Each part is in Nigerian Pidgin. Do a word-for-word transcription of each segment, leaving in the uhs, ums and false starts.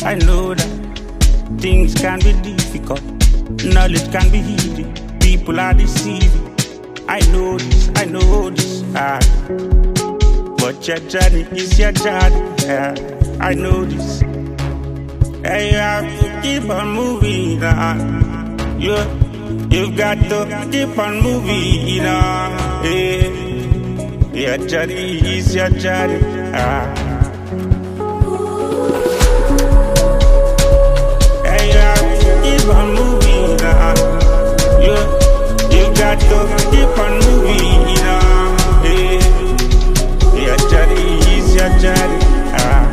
I know that things can be difficult, knowledge can be hidden, people are deceiving. I know this, I know this, ah. But your journey is your journey, yeah. I know this. And you have to keep on moving on. You, you've got to keep on moving on. Yeah. Your journey is your journey, ah. And you have to keep on moving on. You, you've got to keep on moving on. Yeah. Your journey is your journey, ah.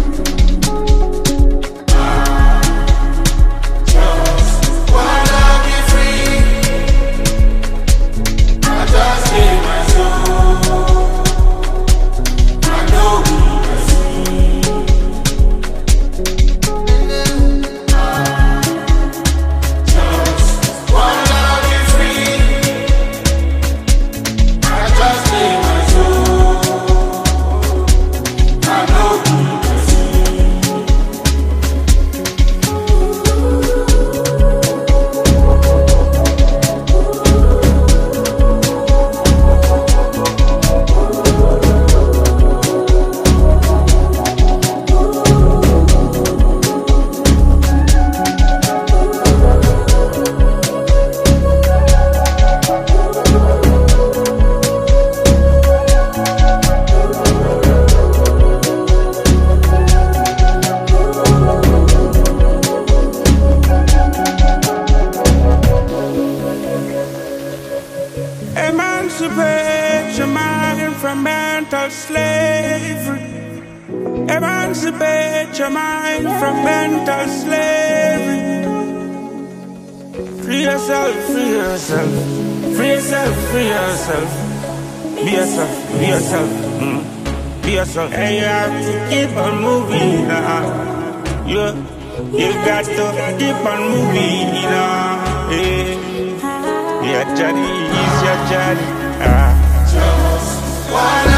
Emancipate your mind from mental slavery. Emancipate your mind from mental slavery. Free yourself, free yourself, free yourself, free yourself. Be yourself, be yourself, mm. Be yourself. And you have to keep on moving on. You, you got to keep on moving on. Yeah. Your journey is your journey, ah. Just one.